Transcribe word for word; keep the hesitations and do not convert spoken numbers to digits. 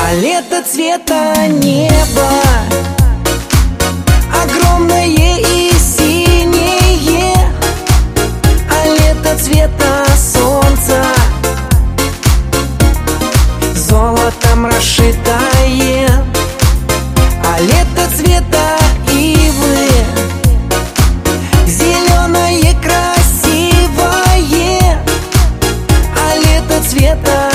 А лето цвета неба огромное и синее, а лето цвета солнца золотом расшитое, а лето цвета ивы зеленое красивое, а лето цвета